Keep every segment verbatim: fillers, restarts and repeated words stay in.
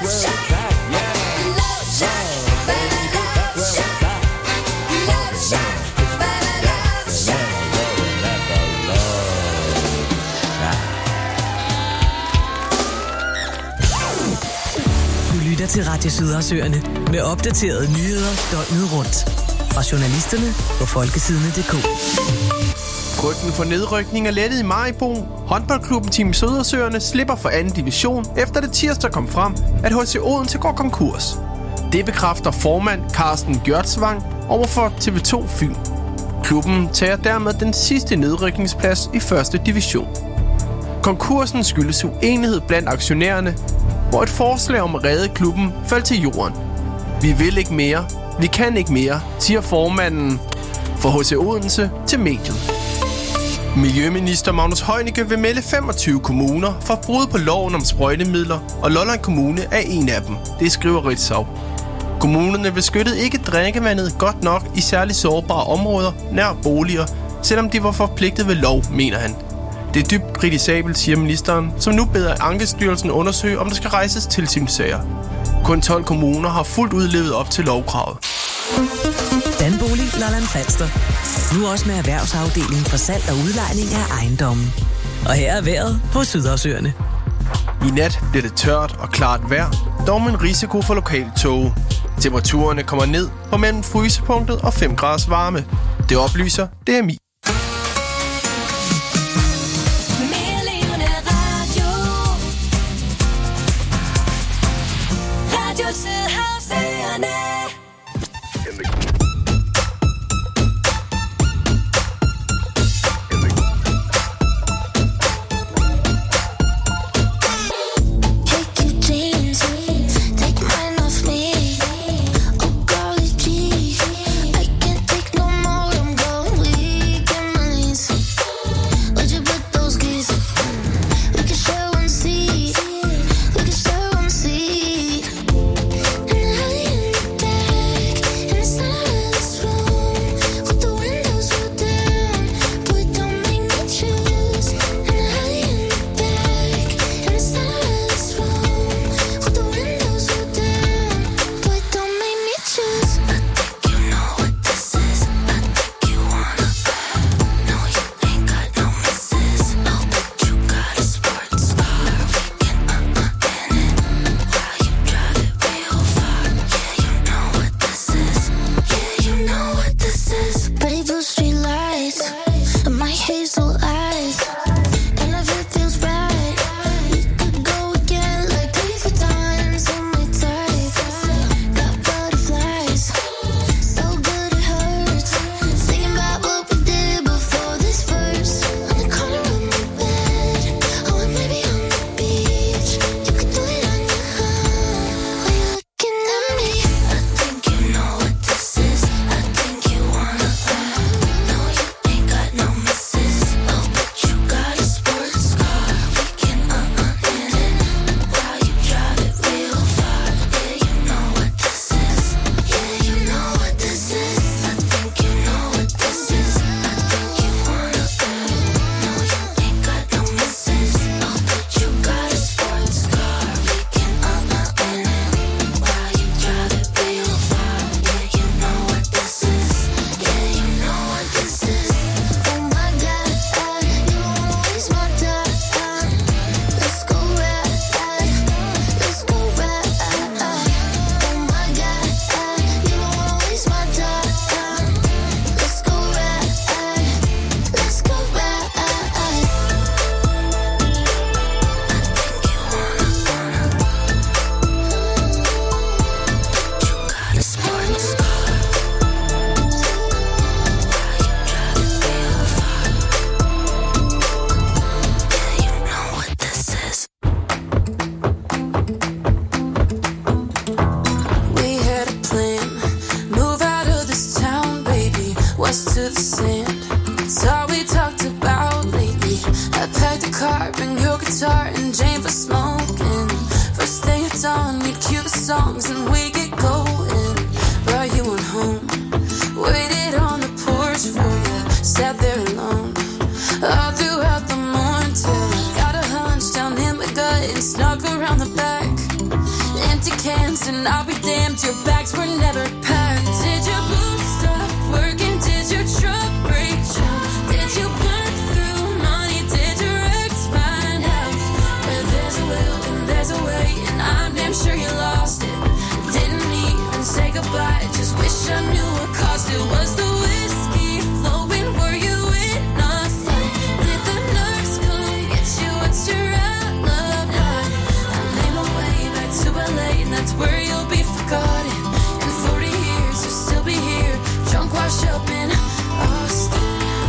Til Radio Sydersøerne med opdaterede nyheder døgnet rundt. Fra journalisterne på folkesidene punktum d k. Frygten for nedrykning er lettet i Maribo. Håndboldklubben Team Sydersøerne slipper for anden division, efter det tirsdag kom frem, at H C Odense går konkurs. Det bekræfter formand Carsten Gjørtsvang overfor T V to Fyn. Klubben tager dermed den sidste nedrykningsplads i første division. Konkursen skyldes uenighed blandt aktionærerne, hvor et forslag om at redde klubben faldt til jorden. Vi vil ikke mere, vi kan ikke mere, siger formanden for H C Odense til mediet. Miljøminister Magnus Heunicke vil melde femogtyve kommuner for brud på loven om sprøjtemidler, og Lolland Kommune er en af dem. Det skriver Ritzau. Kommunerne beskyttede ikke drikkevandet godt nok i særligt sårbare områder nær boliger, selvom de var forpligtet ved lov, mener han. Det er dybt kritisabelt, siger ministeren, som nu beder Ankestyrelsen undersøge, om der skal rejses tilsynssager. Kun tolv kommuner har fuldt ud levet op til lovkravet. Danbolig Lolland Falster. Nu også med erhvervsafdelingen for salg og udlejning af ejendommen. Og her er vejret på Sydersøerne. I nat bliver det tørt og klart vejr, dog med en risiko for lokal tåge. Temperaturerne kommer ned på mellem frysepunktet og fem graders varme. Det oplyser D M I. Snuck around the back and cans, and I'll be damned, your bags were never packed. Did your boots stop working? Did your truck break down? Did you burn through money? Did your ex find out? Where there's a will and there's a way, and I'm damn sure you lost it. Didn't even say goodbye, just wish I knew what caused it. Was the whiskey flowing? Were you in a fight? Did the nurse come get you? What's your alibi? I made my way back to L A, and that's where you'll be forgotten. In forty years you'll still be here, drunk, washed up in Austin.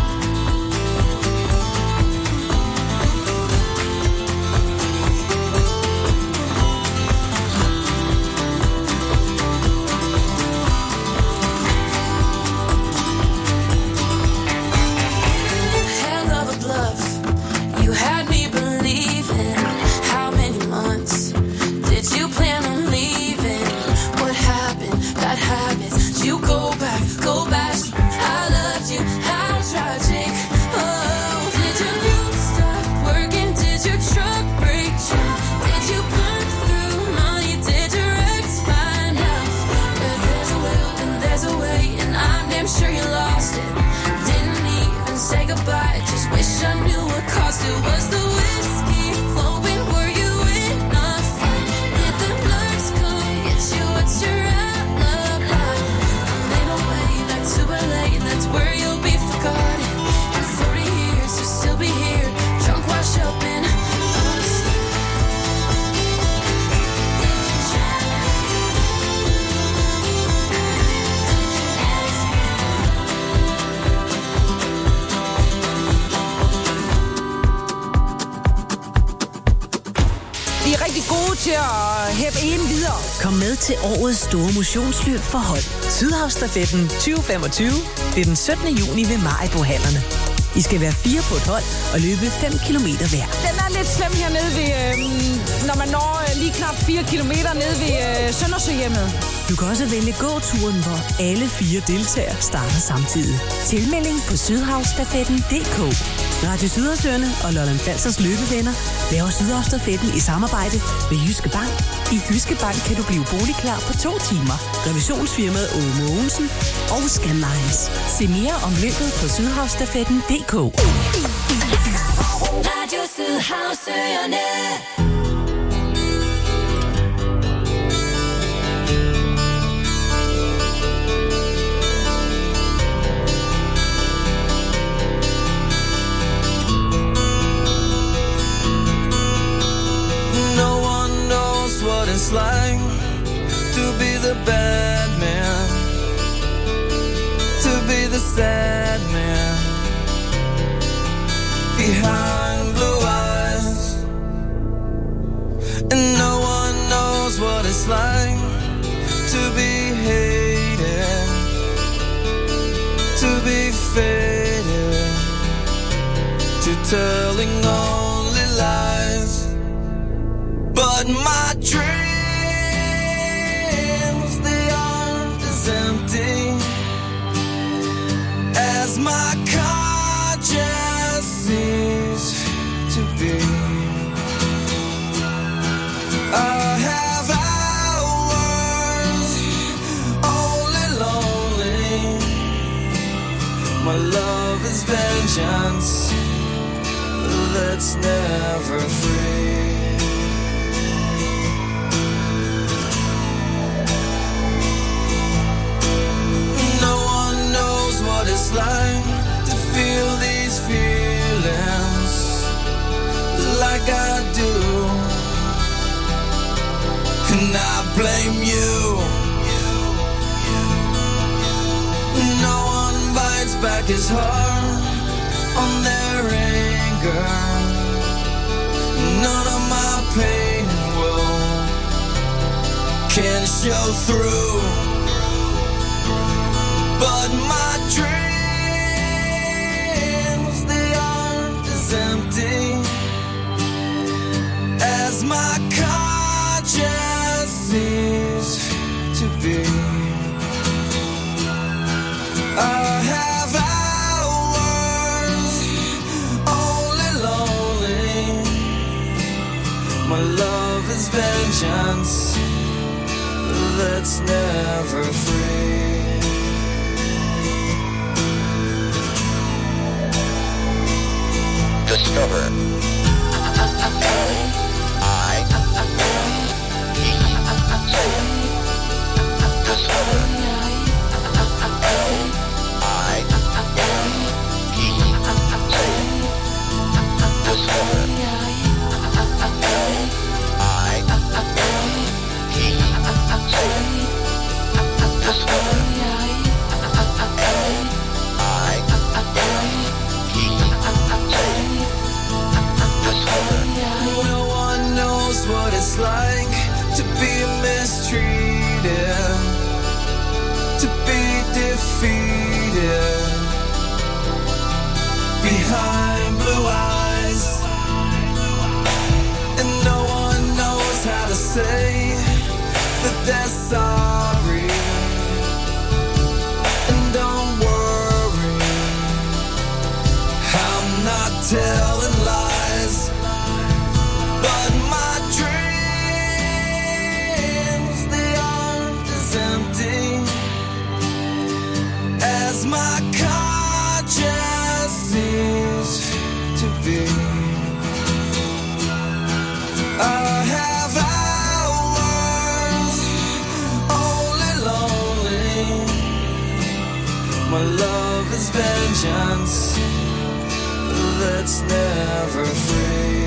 Kom med til årets store motionsløb for hold. Sydhavsstafetten tyve femogtyve. Det er den syttende juni ved Maribo-hallerne. I skal være fire på et hold og løbe fem kilometer hver. Den er lidt slem hernede ved, øh, når man når øh, lige knap fire kilometer nede ved øh, Søndersøhjemmet. Du kan også vælge gåturen, hvor alle fire deltagere starter samtidig. Tilmelding på sydhavsstafetten punktum d k. Radio Sydhavsøerne og Lolland Falsters løbevenner laver Sydhavsstafetten i samarbejde med Jyske Bank. I Jyske Bank kan du blive boligklar på to timer. Revisionsfirmaet Aage Mogensen og Scandlines. Se mere om løbet på sydhavsstafetten punktum d k. Radio Sydhavsøerne. What it's like to be the bad man, to be the sad man behind blue eyes, and no one knows what it's like to be hated, to be faded, to telling only lies. But my dreams, they aren't as empty as my conscience seems to be. I have hours only lonely. My love is vengeance that's never free. What it's like to feel these feelings like I do, and I blame you. No one bites back his heart on their anger. None of my pain and woe can show through. But my dreams, they aren't as empty as my conscience seems to be. I have hours only lonely. My love is vengeance that's never free. Discover. I. Discover. I. Discover. No one knows what it's like to be mistreated, to be defeated behind blue eyes, and no one knows how to say that they're sorry. And don't worry, I'm not telling lies, but my dreams, they aren't as empty as my car just seems to be. I have hours only lonely. My love is vengeance that's never free.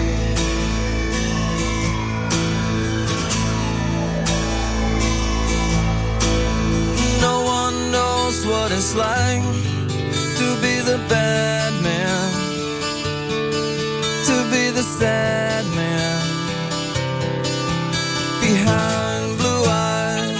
No one knows what it's like to be the bad man, to be the sad man behind blue eyes.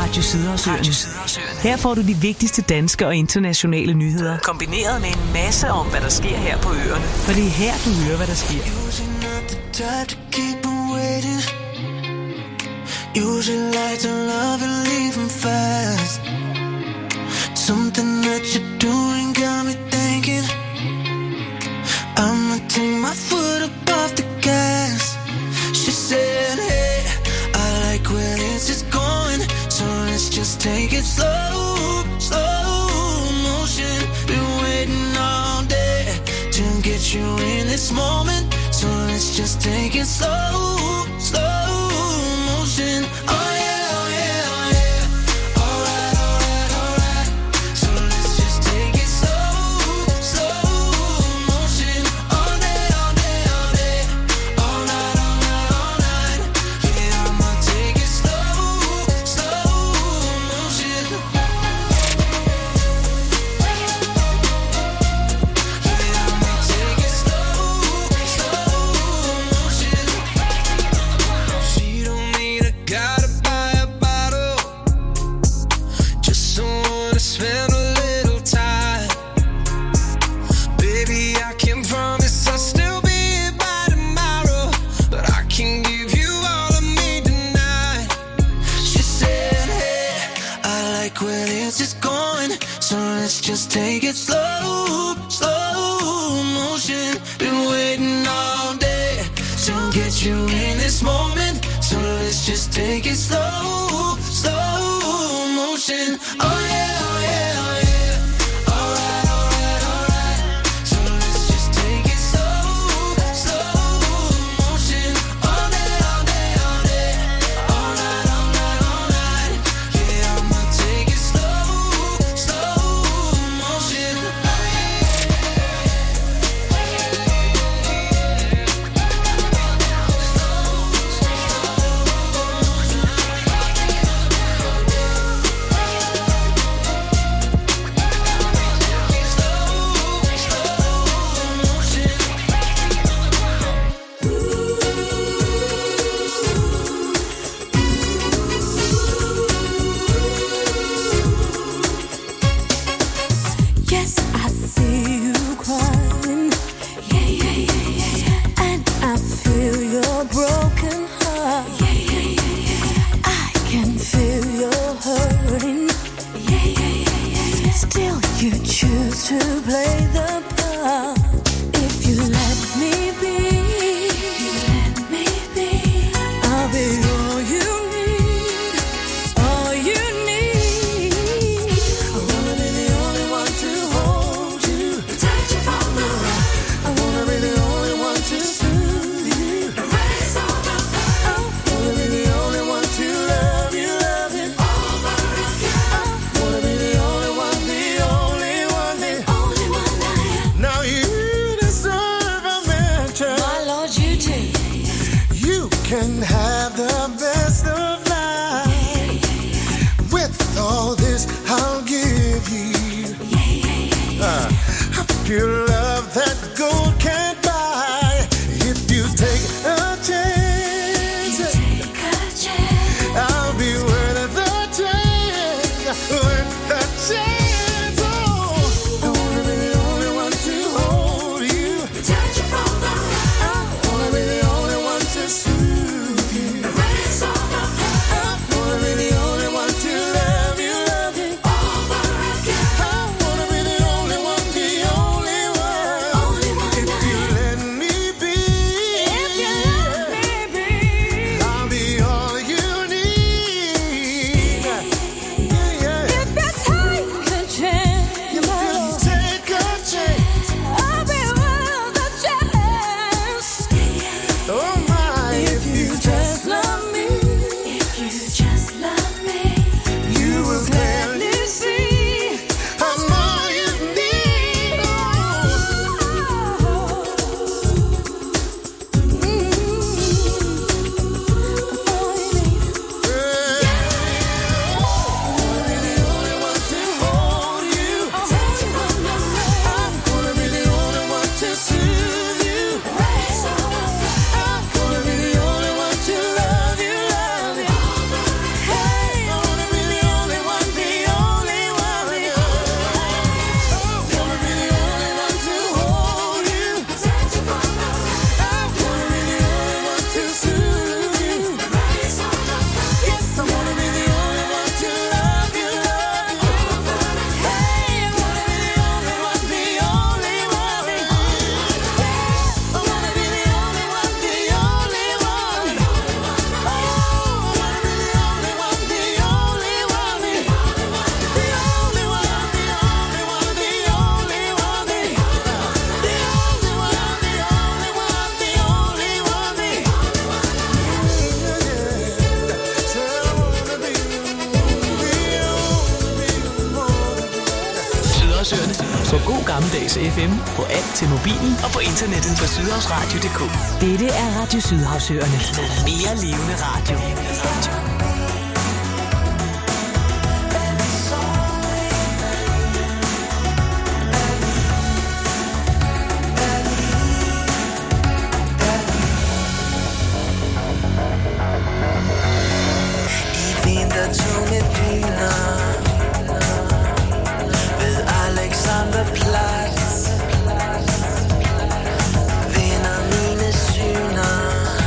Radio Sydhavsøerne. Her får du de vigtigste danske og internationale nyheder, kombineret med en masse om, hvad der sker her på øerne. For det er her, du hører, hvad der sker. Usually like to love and leave them fast. Something that you're doing got me thinking I'ma take my foot up off the gas. She said, hey, I like where this is going, so let's just take it slow, slow motion. Been waiting all day to get you in this moment, so let's just take it slow, slow motion. Oh yeah, oh yeah, oh yeah. Alright, alright, alright. So let's just take it slow, slow motion. All day, all day, all day. All night, all night, all night. Yeah, I'ma take it slow, slow motion. Yeah, I'ma take it slow, slow motion. She don't need a guy to buy a bottle, just someone to spend a little time. Baby, I can promise I'll still be here by tomorrow, but I can give you all of me tonight. She said, hey, I like where this is going, so let's just take it slow, slow motion. Been waiting all day to get you in this moment, so let's just take it slow, slow motion. Oh yeah, oh yeah, oh yeah. Alright, alright, alright. So let's just take it slow, slow motion. All day, all day, all day. All night, all night, all night. Yeah, I'ma take it slow, slow motion. Yes, I see you crying. Yeah, yeah, yeah, yeah, yeah. And I feel your broken heart. Yeah, yeah, yeah, yeah, yeah. I can feel your hurting. Yeah, yeah, yeah, yeah, yeah. Still, you choose to play the part. If you let me be, if you let me be, I'll be all you need, all you need. I wanna be the only one to hold you, touch you from the right. I wanna be the only one to soothe you, erase all the pain. I wanna be the only one to love you, love you over again. I wanna be the only one, the only one, the only one I am. Now you deserve a mention. My Lord, you do. You can have the best of life. With all this, I'll give you uh, a pure love that gold can't buy. If you take a chance, Take a chance. I'll be worth the chance, worth the chance. Oh, I wanna be the only one to hold you, Touch you from the right. I wanna be the only one to soothe you, Erase all the pain. I wanna be the only one to love you, love you Over again. I wanna be the only one, the only gammeldags F M på app til mobilen og på internettet på sydhavsradio punktum d k. Dette er Radio Sydhavsøerne. Mere levende radio. Tunge dyner ved Alexanderplatz vinder mine syner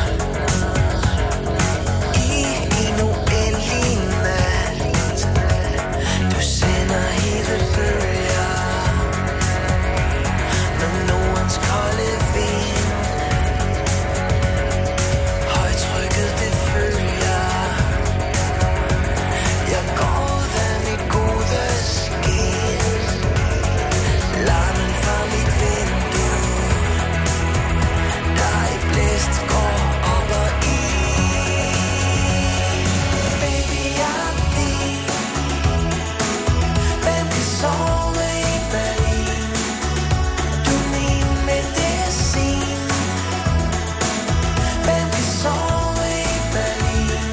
i en uendelig nat. Du sender hele bølger med Nordens kolde vind. Højtrykket det følger. Jeg går der mit gode skin. Larmen fra mit vindue. Der i blæst går op og i. Baby, jeg er din. Hvem kan sove i Berlin? Du er min medicin. Hvem kan sove i Berlin?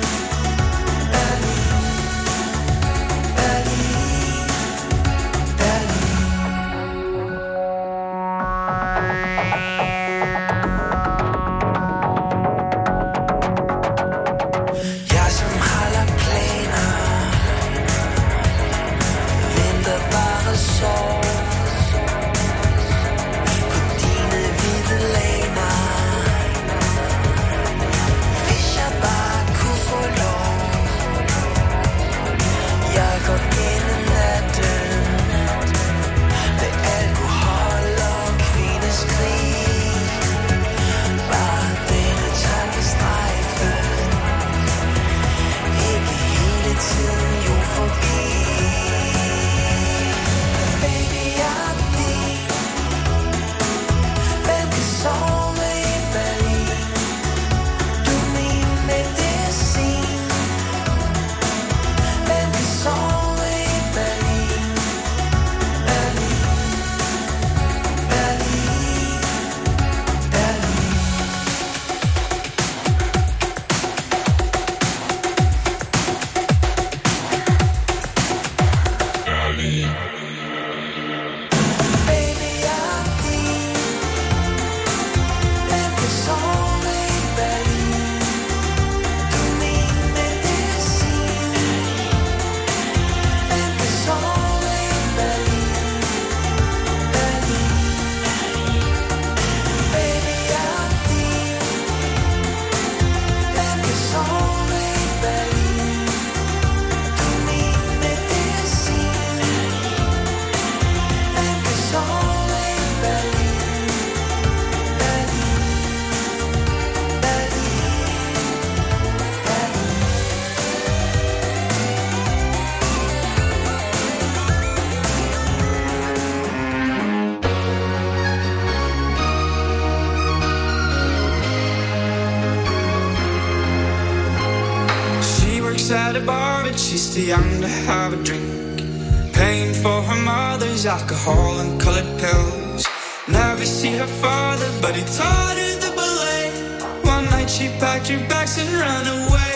At a bar, but she's too young to have a drink. Paying for her mother's alcohol and colored pills. Never see her father, but he taught her the ballet. One night she packed her bags and ran away.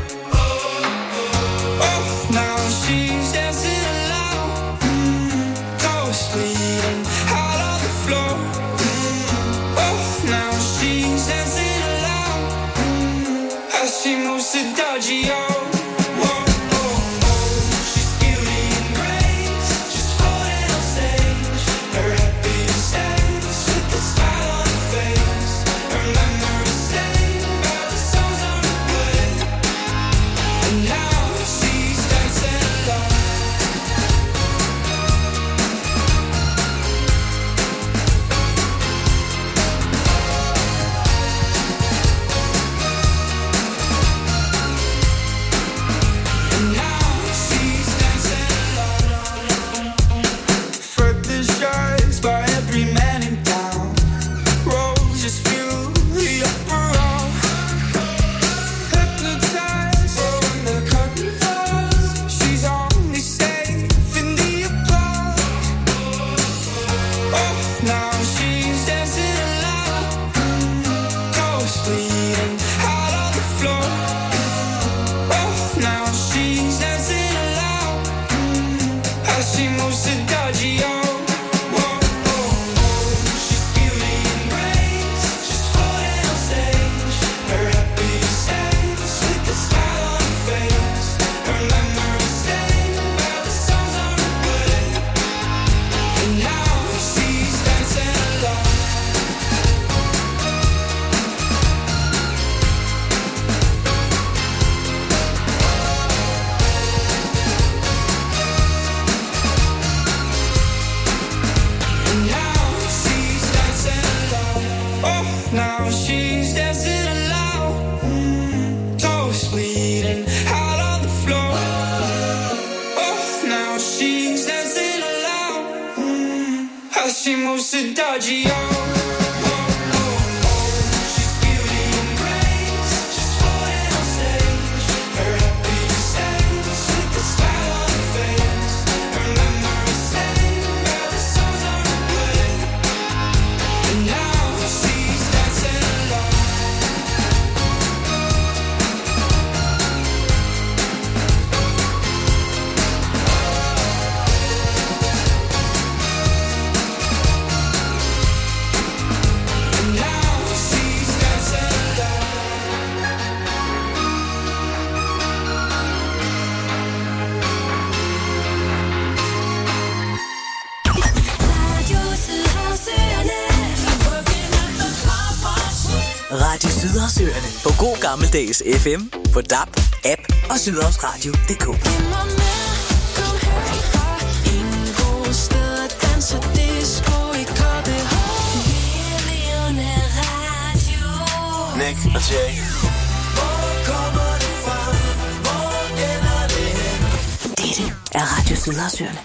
Oh, now she's dancing alone, mm, toast bleeding out on the floor. Mm, oh, now she's dancing alone, mm, as she moves to Dodgy-O. now she's dancing alone. Toes bleeding out on the floor. Oh, now she's dancing alone. As she moves to dodgy, oh. Now she's dancing alone. Toes bleeding out on the floor. Oh, now she's dancing alone. As she moves to dodgy, oh. Radio Sydhavsøerne på god gammeldags F M, på D A B, app og sydhavsradio punktum d k. Nick og Jay. Dette er Radio Sydhavsøerne.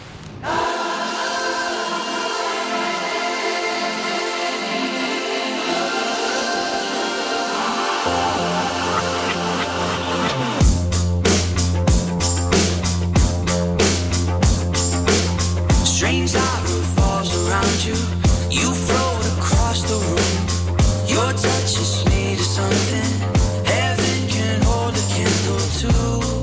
Strange sorrow falls around you. You float across the room. Your touch is made of something heaven can hold a candle to.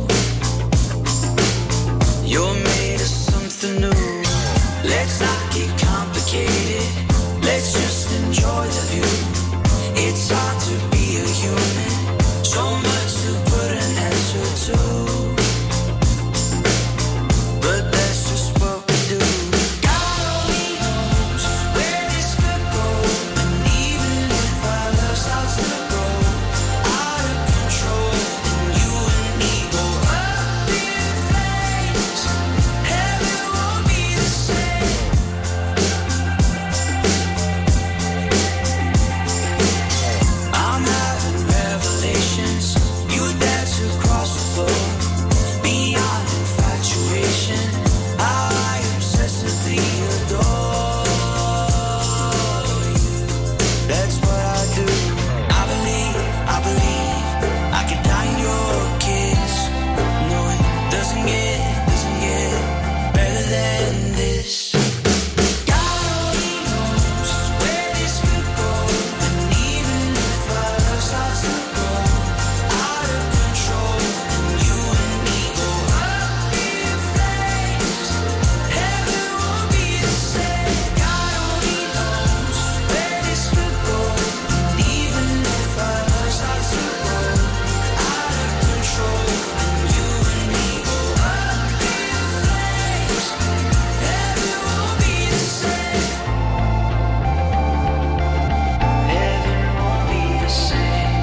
You're made of something new. Let's not get complicated. Let's just enjoy the view. It's hard to be a human. So much to put an answer to. But that's just what we do. God only knows where this could go. And even if our love starts to grow out of control, and you and me go up in flames, heaven won't be the same. I'm having revelations. You dance across the floor. Beyond infatuation, how I obsessively adore you. That's what I do. I believe, I believe I could die in your kiss. No, it doesn't get, doesn't get better than this. God only knows where this could go. And even if our love starts to grow out of control, and you and me go up in flames, heaven won't be the same. God only knows where this could go. And even if our love starts to grow out of control, and you and me go up in flames, heaven won't be the same. Heaven won't be the same.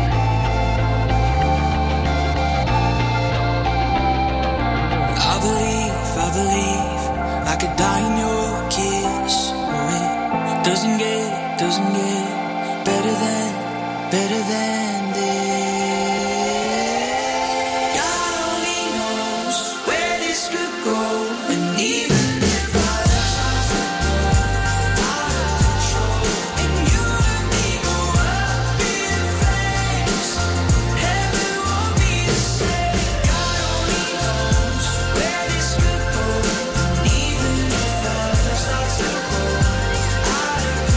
I believe, I believe I could die in your kiss. Oh, it doesn't get, doesn't get better than, better than this. God only knows where this could go. And even if our love starts to grow out of control, and you and me go up in flames, heaven won't be the same. God only knows where this could go. And even if our love starts to grow out of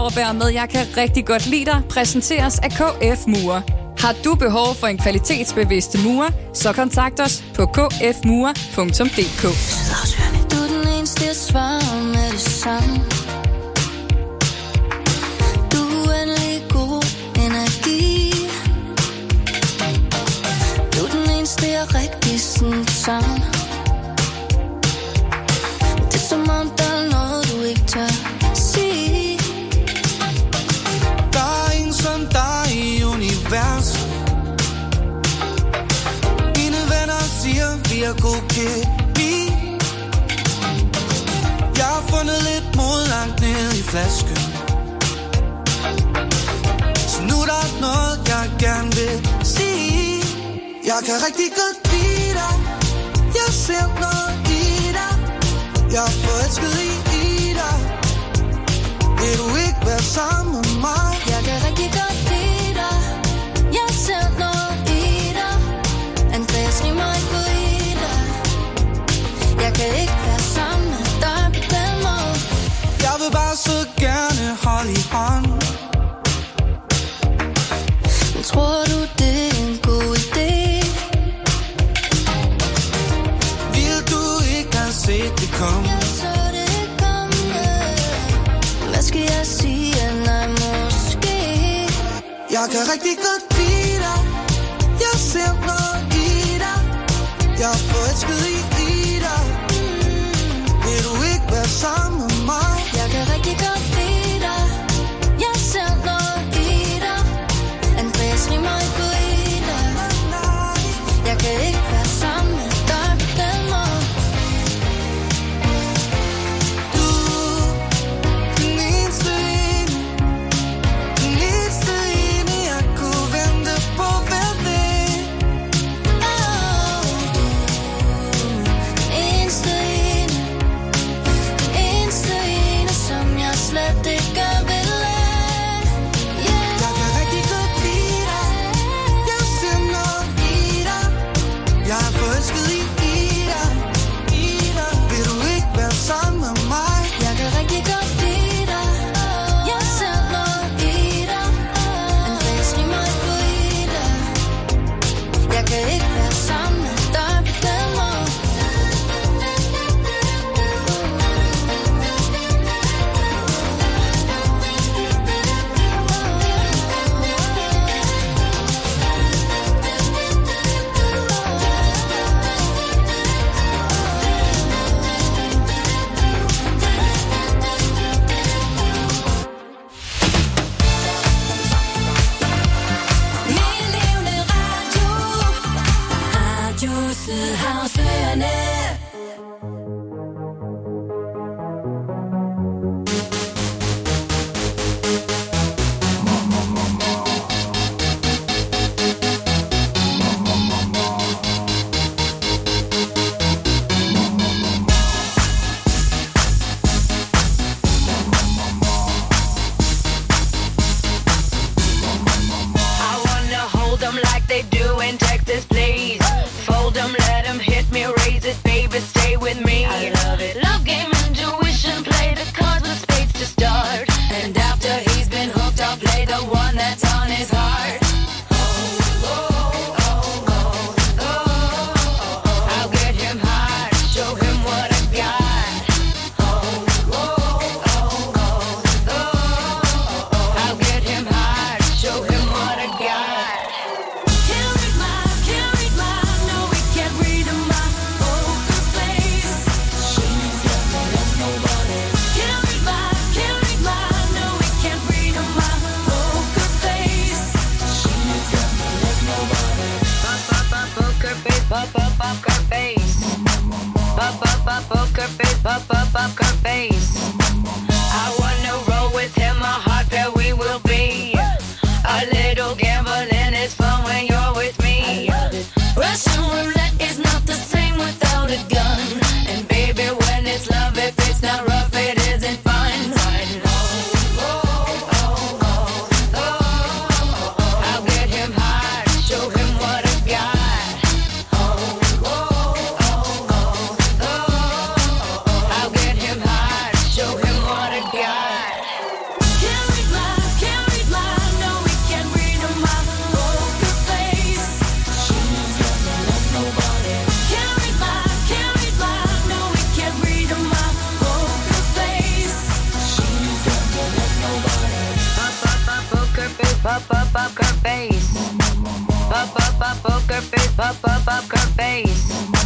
Lauerberg med Jeg kan rigtig godt lide dig præsenteres af K F Mure. Har du behov for en kvalitetsbevidste murer, så kontakt os på k f mure punktum d k. Du er den eneste, jeg svarer med det samme. Du er uendelig god energi. Du er den eneste, jeg rigtig sådan sammen. Det er som om, der er noget, du ikke tør sige. Der er ingen som dig i universet. Mine venner siger, vi er god kemi. Jeg har fundet lidt mod langt ned i flasken. Så nu er der noget, jeg gerne vil sige. Jeg kan rigtig godt lide dig. Jeg ser noget i dig. Jeg er forelsket i, i dig. Vil du ikke være sammen med mig? Jeg kan rigtig godt lide dig. Jeg ser noget i dig. Andreas rimer ikke på i dig. Jeg kan ikke være sammen med dig på den måde. Jeg vil bare så gerne holde i hånd. Men tror du, det er en god idé? Vil du ikke have set det komme? Jeg så det komme. Hvad skal jeg sige? Nej, måske. Jeg kan rigtig godt lide dig. Jeg ser noget i dig. Jeg er forelsket i, i dig. Vil du ikke være sammen med mig? Jeg kan rigtig godt lide dig. Jeg ser noget i dig. Andreas rimer ikke på i dig. Jeg kan ikke være sammen med dig på den måde. Du, den eneste ene, den eneste ene, jeg kunne vente på hver dag. Oh, du, den eneste ene, den eneste ene, som jeg slet ikke vil have. Yeah. Jeg kan rigtig godt lide dig. Jeg ser noget i dig. Jeg er forelsket i, i dig. I dig. Vil du ikke være sammen med mig? Jeg kan rigtig godt lide dig. Jeg ser noget i dig. Andreas rimer ikke på i dig. Jeg kan ikke være sammen med dig på den måde. Min levende radio. Radio Sydhavsøerne. I wanna hold them like they do in Texas, please. Fold them, let them hit me, raise it, baby, stay with me. I love it. Love game, intuition, play the cards with spades to start. And after he's been hooked, I'll play the one that's on his heart. I'll get him hard, show him what I got. I'll get him hard, show him what I got. Can't read my, can't read my, no, we can't read my poker face. She's got me like nobody. Can't read my, can't read my, no, we can't read my poker face. She's got me like nobody. Pop, pop, pop, poker face, pop, pop, poker face. Pop, pop, pop, poker face, pop, pop, poker face. I wanna roll with him, a hot pair we will be. A little gambling is fun when you're with me. Russian roulette is not the same without a gun. And baby, when it's love, if it's not rough, it isn't fun. I'll get him hard, show him what I got. I'll get him hard, show him what I got. Can't Pop, pop, poker face.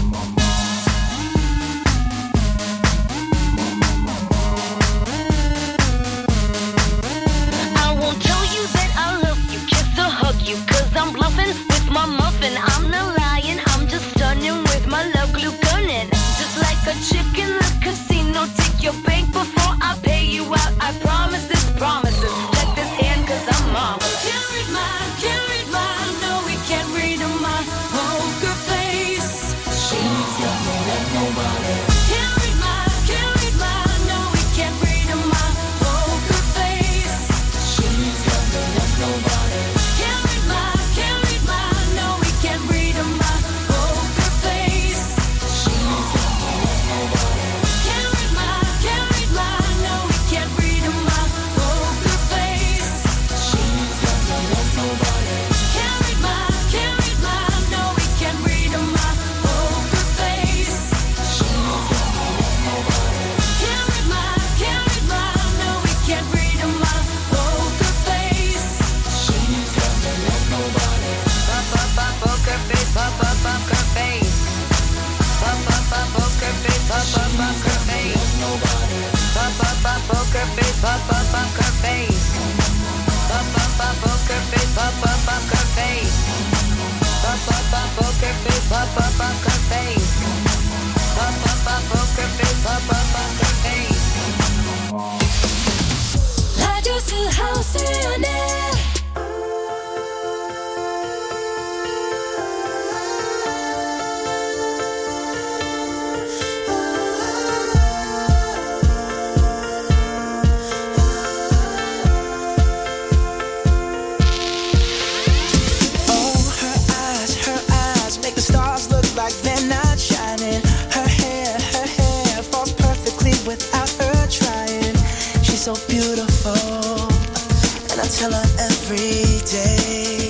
I won't tell you that I love you, kiss or hug you, cause I'm bluffing with my muffin. I'm not lying, I'm just stunning with my love glue gunning. Just like a chick in the casino, take your bank before I pay you out. I promise this, promises. Check this hand cause I'm marvelous. Can't read my, can't read my, no we can't read my poker face. She's got me like nobody. Can't read my, can't read my, no we can't read my poker face. She's got me like nobody. Can't read my, can't read my, no we can't read my poker face. She's got me like nobody. Can't read my, can't read my, no we can't read my poker face. She's got me like nobody. Can't read my, can't read my, no we can't read my poker face. She's got me like nobody. Can't read my, can't read my, no we can't read my poker face. She's got me like nobody. Pop, pop, pop, poker face, pop, pop, poker face. Pop, pop, pop, poker face, pop, pop, poker face. Pop, pop, pop, poker face, pop, pop, poker face. Pop, pop, pop, poker face, pop, pop, poker face. Pop, pop, pop, poker face, pop, pop, poker face. Pop, pop, pop, poker face, pop, pop, poker face. Radio Sydhavsøerne. Oh, her eyes, her eyes make the stars look like they're not shining. Her hair, her hair falls perfectly without her trying. She's so beautiful, and I tell her every day.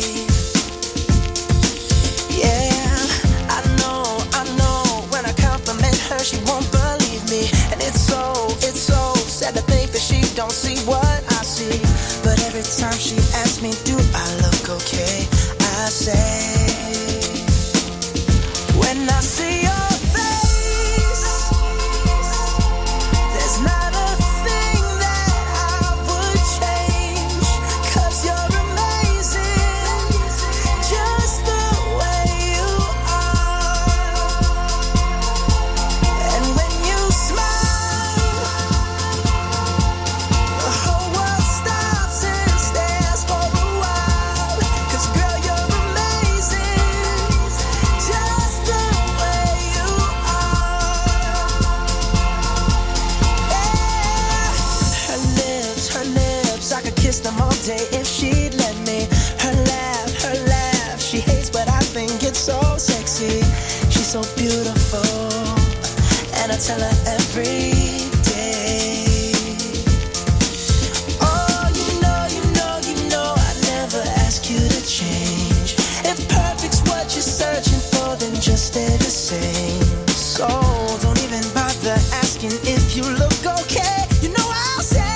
Yeah, I know, I know. When I compliment her, she won't believe me, and it's so, it's so sad to think that she don't see what I see. But every time she asks me, do I look okay? I say, when I see your face, there's not a thing that I would change. 'Cause you're amazing, just the way you are. And when you smile, the whole world stops and stares for a while. 'Cause girl, you're amazing, just the way you are. Yeah. Her lips, her lips, I could kiss them all day if she'd let me. Her laugh, her laugh, she hates but I think it's so sexy. She's so beautiful, and I tell her every day. Oh, you know, you know, you know I'd never ask you to change. If perfect's what you're searching for, then just stay the same. So don't even bother asking if you look okay. You know I'll say,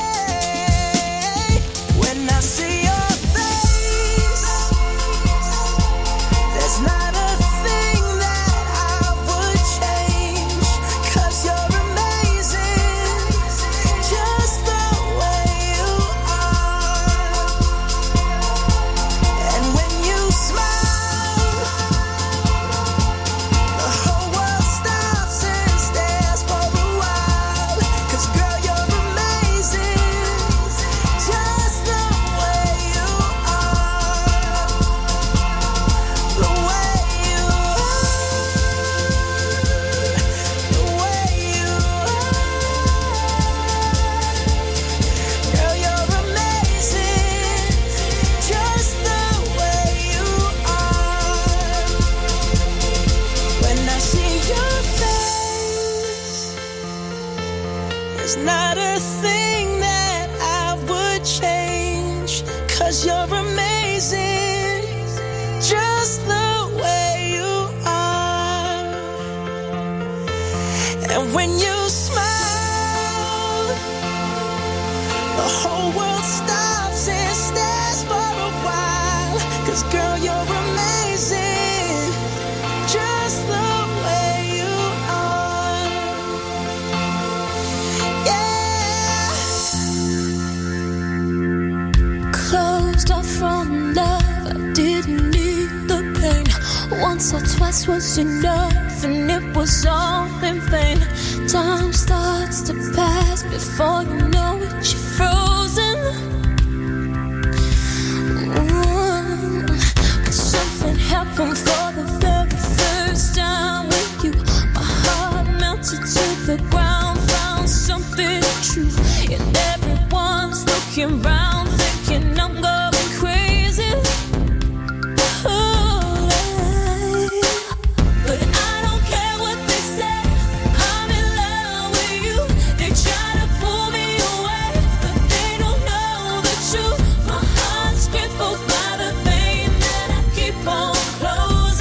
when I see your face, there's not a thing that I would change. 'Cause you're amazing, just the way you are. And when you smile, the whole world stops and stares for a while. 'Cause girl, you're amazing, just the way you are. The way you are. The way you are. Girl, you're amazing, just the way you are. When I see your face, there's not a thing that I would change. 'Cause you're amazing, just the way you are. And when you smile, the whole world stops and stares for a while. 'Cause girl, you're amazing, Once or twice was enough, and it was all in vain. Time starts to pass before you know it, you're frozen. Mm. But something happened for the very first time with you. My heart melted to the ground, found something true. And everyone's looking round, thinking I'm going crazy. Oh. But I don't care what they say, I'm in love with you. They try to pull me away, but they don't know the truth. My heart's crippled by the pain that I keep on closing.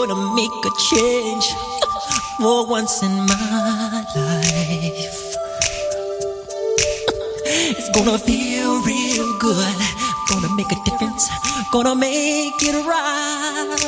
gonna make a change for once in my life. It's gonna feel real good. Gonna make a difference. Gonna make it right.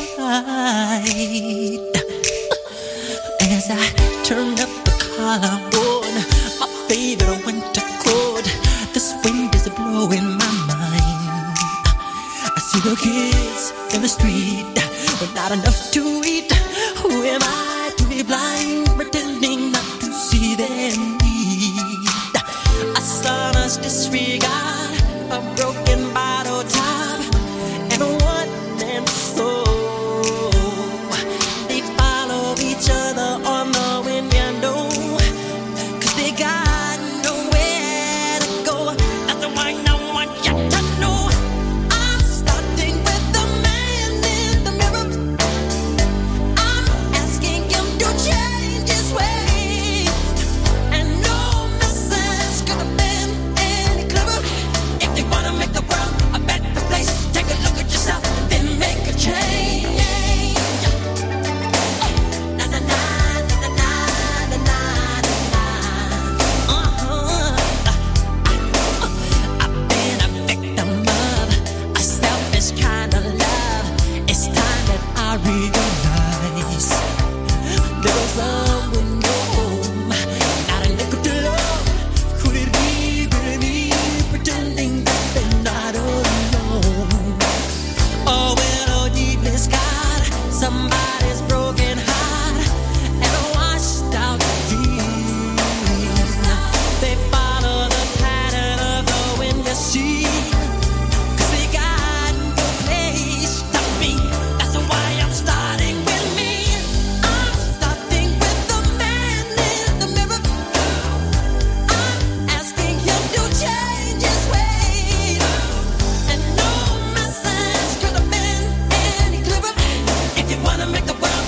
As I turn up the collarbone, my favorite winter coat. This wind is blowing my mind. I see the kids in the street with not enough to eat. Who am I to be blind, pretending not to see their need? A son's disregard, a broken bottle top, and a one-man soul. They follow each other on the window, 'cause they got nowhere to go. That's why I want you to know I'm starting with the man in the mirror. I'm asking him to change his ways, and no message could have been any clearer. If you wanna make the world a better place, take a look at yourself, then make a change. Na na na na na na na na. Uh-huh. I've been a victim of a selfish kind of love. It's time that I realize there was someone home, not a nickel to love. Could it be really me pretending that they're not alone? Oh, well, oh, deepness God, somebody's broken heart and a washed out dreams. They follow the pattern of the wind, you see, 'cause they got no place to be. That's why I'm starting with me. I'm starting with the man in the mirror. I'm asking him to change his ways, and no message could have been any clearer. If you wanna make the world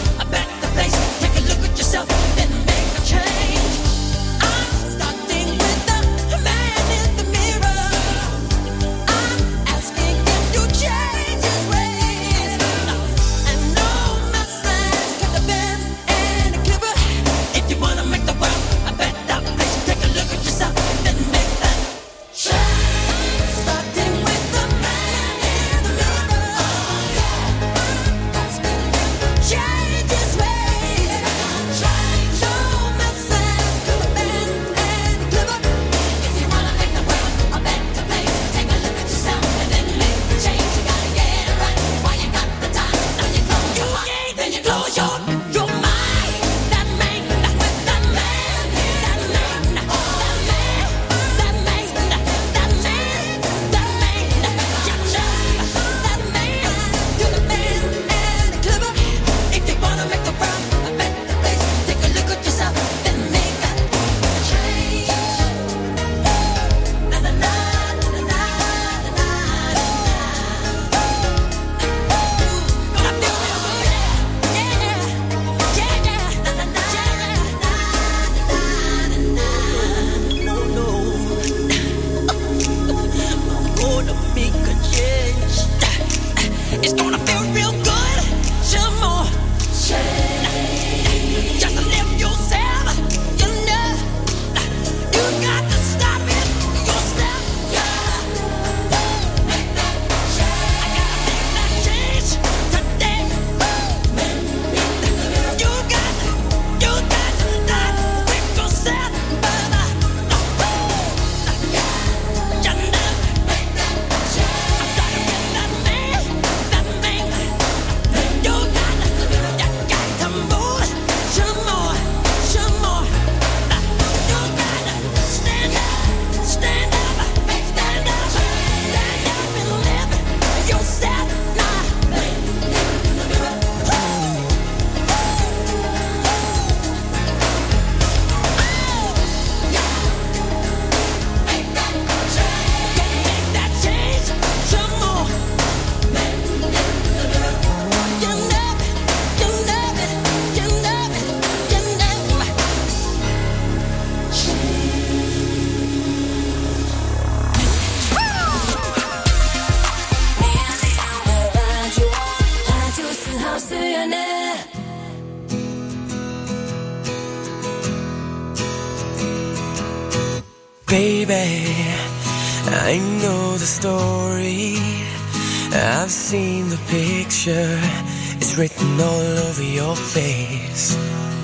Baby, I know the story. I've seen the picture. It's written all over your face.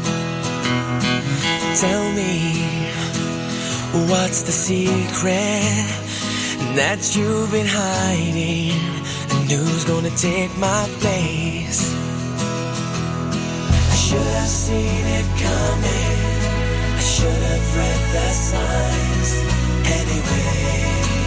Tell me, what's the secret that you've been hiding? And who's gonna take my place? I should have seen it coming. I should have read the signs. Anyway,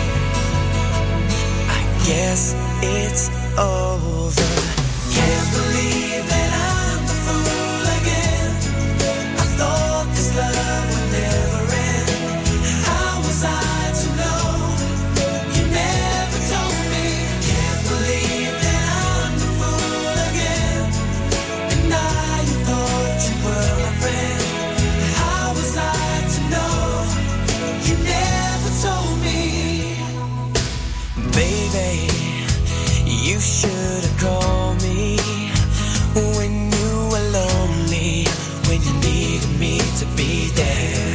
I guess it's over. Can't believe that I'm the fool again. I thought this love would never end. How was I to know? You never told me. Can't believe that I'm the fool again. And now you thought you were my friend. How was I to know? You never told me. Baby, you should have called me when you were lonely, when you needed me to be there.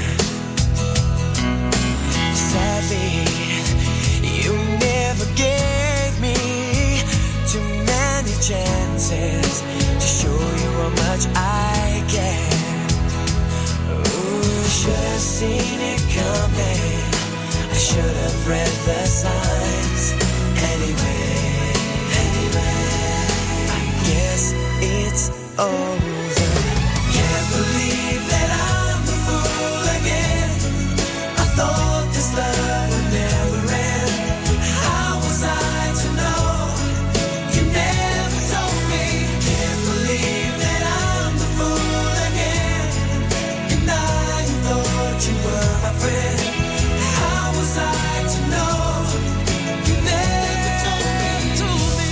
Sadly, you never gave me too many chances to show you how much I care. Ooh, should have seen it coming. I should have read the signs. Anyway, guess it's over. Can't believe that I'm the fool again. I thought this love would never end. How was I to know? You never told me. Can't believe that I'm the fool again. And now you thought you were my friend. How was I to know? You never told me. Told me.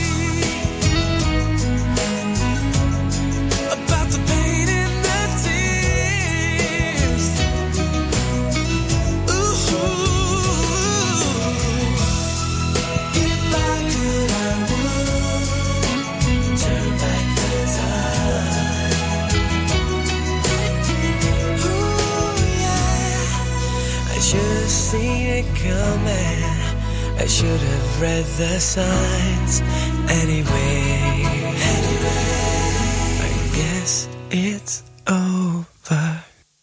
About the pain and the tears. Ooh, if I could, I would turn back the time. Ooh, yeah. I should have seen it coming. I should have read the signs. Anyway, I guess it's over.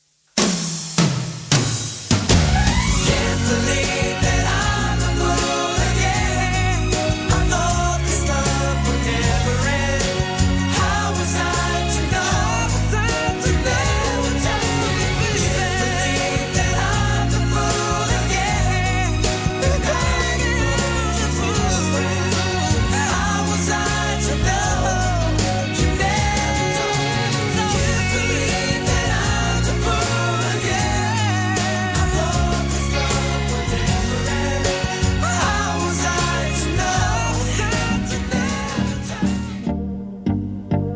Can't believe that I'm the fool again. I thought this love would never end. How was I to know? You never told me. Can't believe that I'm the fool again. And I am the fool. How was I to know? You never told me. Can't believe that I'm the fool again. I thought this love would never end. How was I to know? You never told me.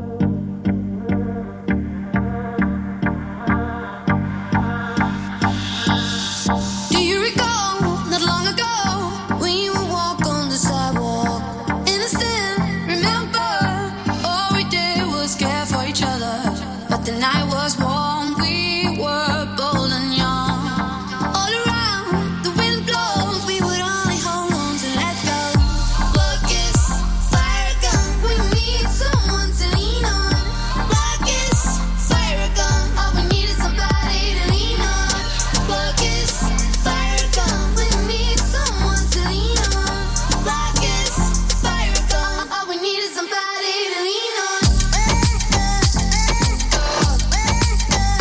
Do you recall not long ago when you would walk on the sidewalk? Innocent, remember, all we did was care for each other. But the night was warm, we were bold and young. All around, the wind blows, we would only hold on to let go. Blood kiss, fire gun, we need someone to lean on. Blood kiss, fire gun, all we need is somebody to lean on. Blood kiss, fire gun, we need someone to lean on. Blood kiss, fire gun, all we need is somebody to lean on.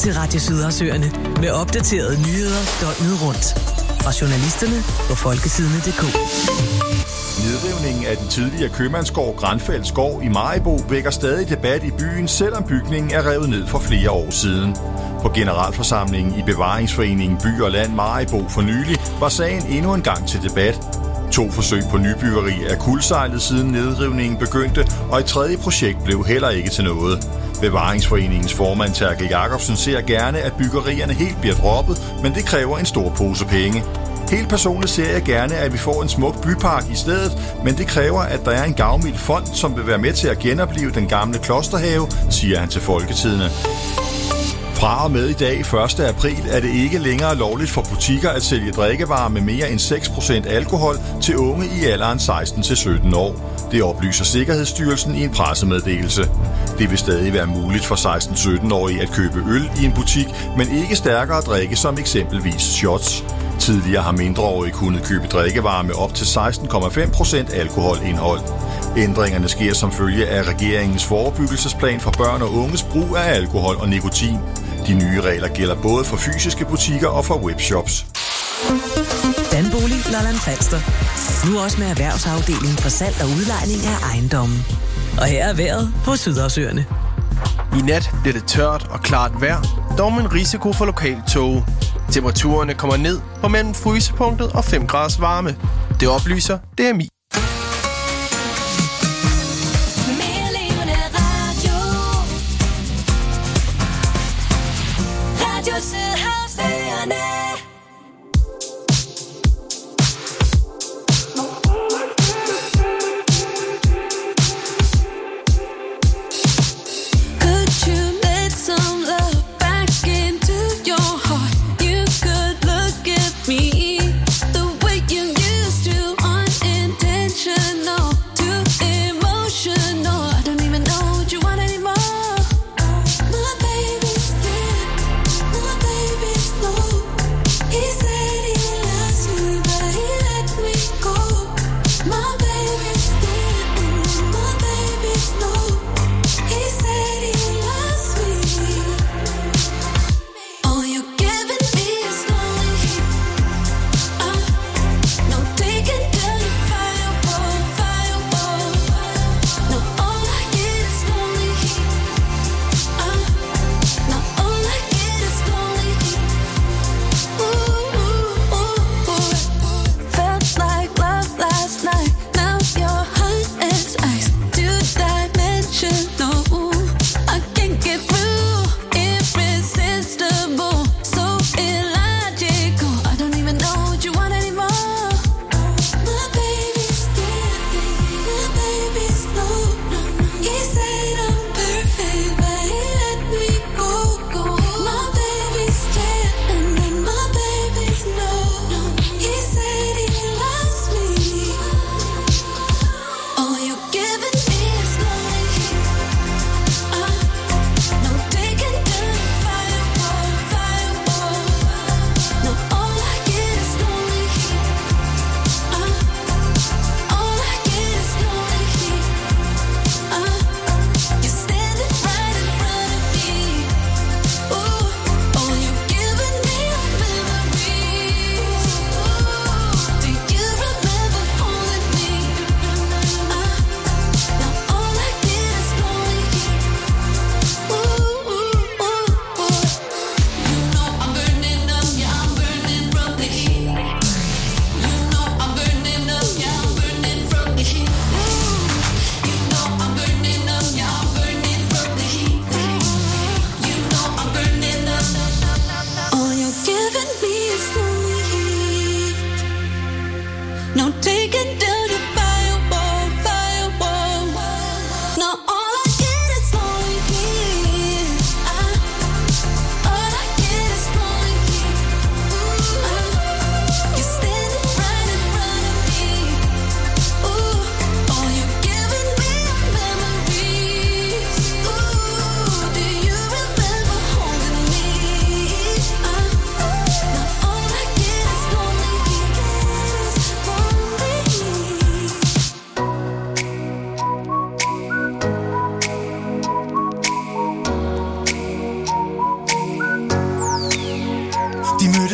til Radio Sydhavsøerne med opdaterede nyheder døgnet rundt. Fra journalisterne på folkesidene punktum d k. Nedrivningen af den tidligere købmandsgård Granfeldt Skov i Maribo vækker stadig debat i byen, selvom bygningen er revet ned for flere år siden. På generalforsamlingen i Bevaringsforeningen By og Land Maribo for nylig var sagen endnu en gang til debat. To forsøg på nybyggeri er kuldsejlet siden nedrivningen begyndte, og et tredje projekt blev heller ikke til noget. Bevaringsforeningens formand Terkel Jacobsen ser gerne, at byggerierne helt bliver droppet, men det kræver en stor pose penge. Helt personligt ser jeg gerne, at vi får en smuk bypark i stedet, men det kræver, at der er en gavmild fond, som vil være med til at genopleve den gamle klosterhave, siger han til Folketidene. Fra og med i dag, første april, er det ikke længere lovligt for butikker at sælge drikkevarer med mere end seks procent alkohol til unge i alderen seksten til sytten år. Det oplyser Sikkerhedsstyrelsen i en pressemeddelelse. Det vil stadig være muligt for seksten til sytten-årige at købe øl i en butik, men ikke stærkere drikke som eksempelvis shots. Tidligere har mindreårige kunnet købe drikkevarer med op til seksten komma fem procent alkoholindhold. Ændringerne sker som følge af regeringens forebyggelsesplan for børn og unges brug af alkohol og nikotin. De nye regler gælder både for fysiske butikker og for webshops. Danbolig Lolland Falster. Nu også med erhvervsafdelingen for salg og udlejning af ejendommen. Og her er vejret på Sydhavsøerne. I nat bliver det tørt og klart vejr, dog med en risiko for lokal tåge. Temperaturerne kommer ned på mellem frysepunktet og fem graders varme. Det oplyser D M I.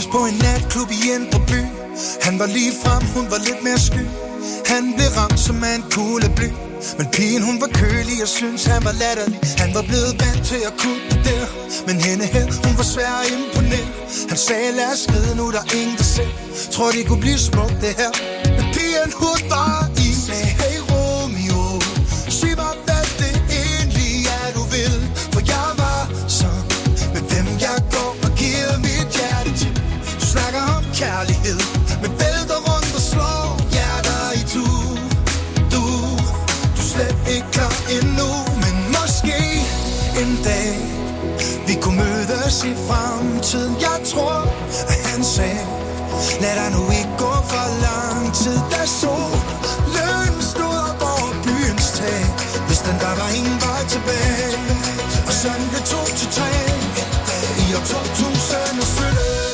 på en natklub i Indre By. Han var lige frem, hun var lidt mere sky. Han blev ramt som af en kuglebly. Men pigen hun var kølig og synes han var latterlig. Han var blevet vant til at kunne det der. Men hende her, hun var svær at imponere. Han sagde lad os skride, nu der ingen der ser. Tror det kunne blive smukt det her. Men pigen hun var i. Sagde hey Romeo, sig mig hvad det egentlig er du vil. For jeg var så med hvem jeg går og giver mit hjerte til. Du snakker om kærlighed, men vælter rundt og slår hjerter i tu. Du, du er slet ikke klar endnu. Men måske en dag vi kunne mødes i fremtiden. Jeg tror at han sagde lad dig nu ikke gå for lang tid. Da solen stod op over byens tag, hvis den der var ingen vej tilbage. Og sådan blev to til tre i år to tusind og sytten.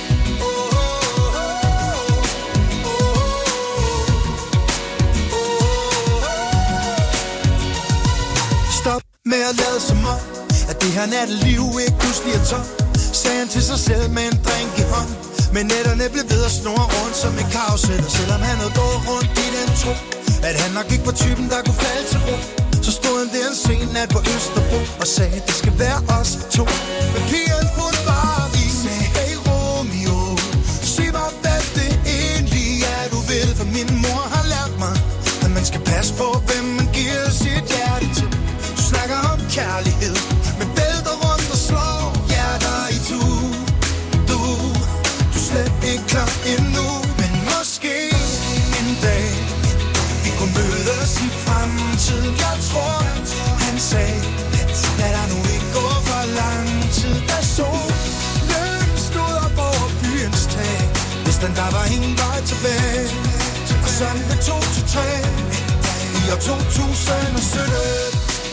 Stop med at lade som om at det her natteliv ikke pludselig er tom, sagde han til sig selv med en drink i hånd. Men nætterne blev ved at snurre rundt som en karusel. Og selvom han havde gået rundt i den tro at han nok ikke var typen der kunne falde til ro, så stod han der en sen nat på Østerbro og sagde det skal være os to. Men pigen hun var i. Sagde hey Romeo, sig mig hvad det egentlig er du vil. For min mor har lært mig at man skal passe på hvem man giver sit hjerte til. Du snakker om kærlighed, men vælter rundt og slår hjerter i tu. Du, du er slet ikke klar endnu. Men måske en dag vi kunne mødes i fremtiden. Jeg tror han sagde lad dig nu ikke gå for lang tid. Da solen stod op over byens tag, hvis den der var ingen vej tilbage. Og sådan blev to til tre i år to tusind og sytten.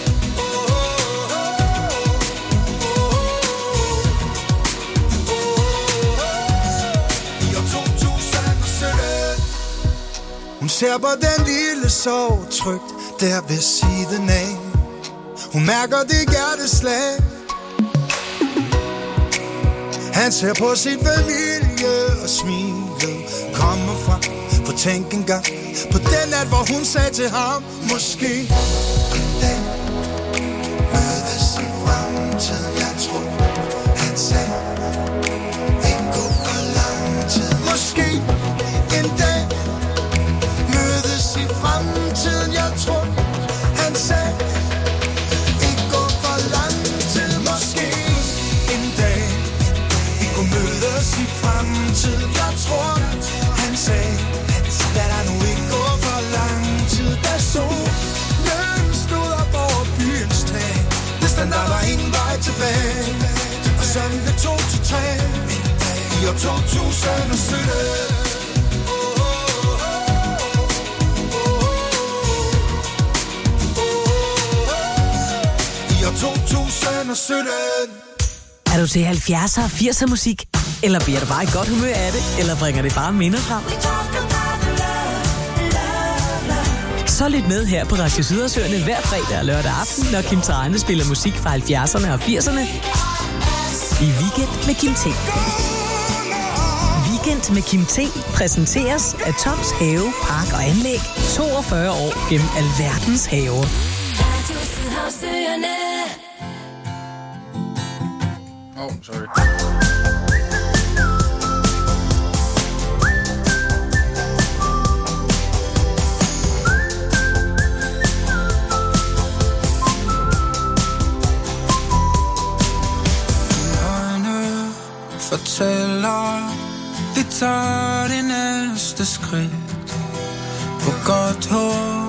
Hun ser på den lille sov trygt der ved siden af. Hun mærker det hjerteslag. Han ser på sin familie og smilet kommer frem. For tænk en gang på den nat hvor hun sagde til ham måske en dag mødes i fremtiden. Jeg tror han sagde ikke gå for lang tid. Måske en dag i fremtiden, jeg tror han sagde ikke gå for lang tid. Måske en dag vi kunne mødes i fremtiden. Jeg tror han sagde lad dig nu ikke gå for lang tid. Da solen stod op over byens tag, hvis den der var ingen vej tilbage. Og sådan blev to til tre i år to tusind og sytten. to tusind og sytten. Er du til halvfjerdser og firser musik? Eller bliver du bare i godt humør af det? Eller bringer det bare minder frem? Så lyt med her på Radio Sydersøerne hver fredag og lørdag aften, når Kim Thrane spiller musik fra halvfjerdserne og firserne i Weekend med Kim T. Weekend med Kim T præsenteres af Toms Have, Park og Anlæg. toogfyrre år gennem alverdens haver. Oh, sorry. Øjne fortæller, vi tager det næste skridt på godt håb.